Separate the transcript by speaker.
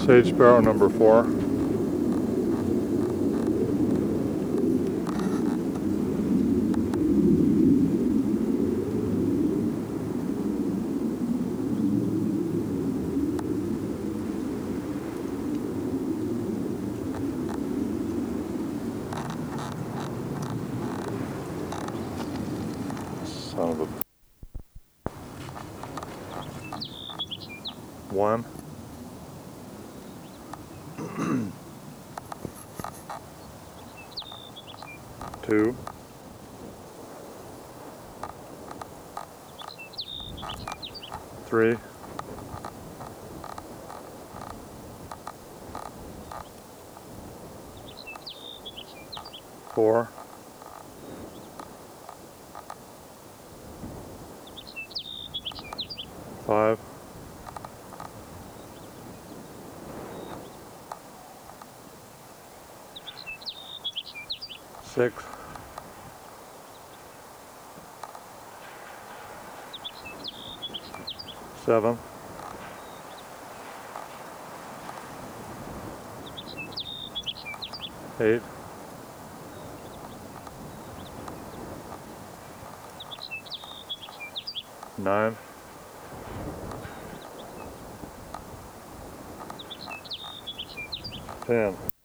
Speaker 1: Sage sparrow number 4. Son of a... 1. 2. 3. 4. 5. 6. 7. 8. 9. 10.